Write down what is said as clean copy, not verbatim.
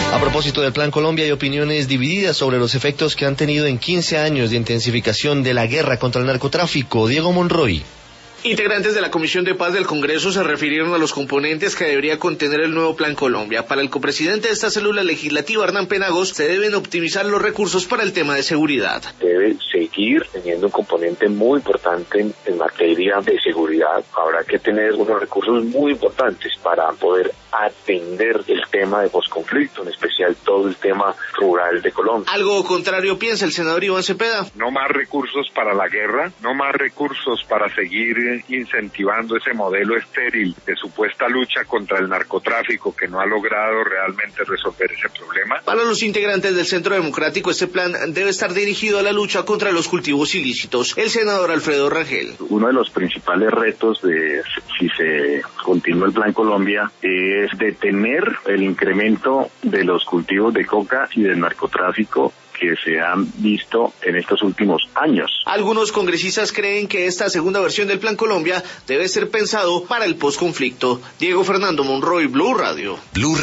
A propósito del Plan Colombia, hay opiniones divididas sobre los efectos que han tenido en 15 años de intensificación de la guerra contra el narcotráfico. Diego Monroy. Integrantes de la Comisión de Paz del Congreso se refirieron a los componentes que debería contener el nuevo Plan Colombia. Para el copresidente de esta célula legislativa, Hernán Penagos, se deben optimizar los recursos para el tema de seguridad. Debe seguir teniendo un componente muy importante en materia de seguridad. Habrá que tener unos recursos muy importantes para poder atender el tema de posconflicto, en especial todo el tema rural de Colombia. Algo contrario piensa el senador Iván Cepeda. No más recursos para la guerra, no más recursos para seguir incentivando ese modelo estéril de supuesta lucha contra el narcotráfico que no ha logrado realmente resolver ese problema. Para los integrantes del Centro Democrático, este plan debe estar dirigido a la lucha contra los cultivos ilícitos. El senador Alfredo Rangel. Uno de los principales retos de si se continúa el Plan Colombia es detener el incremento de los cultivos de coca y del narcotráfico que se han visto en estos últimos años. Algunos congresistas creen que esta segunda versión del Plan Colombia debe ser pensado para el posconflicto. Diego Fernando Monroy, Blue Radio.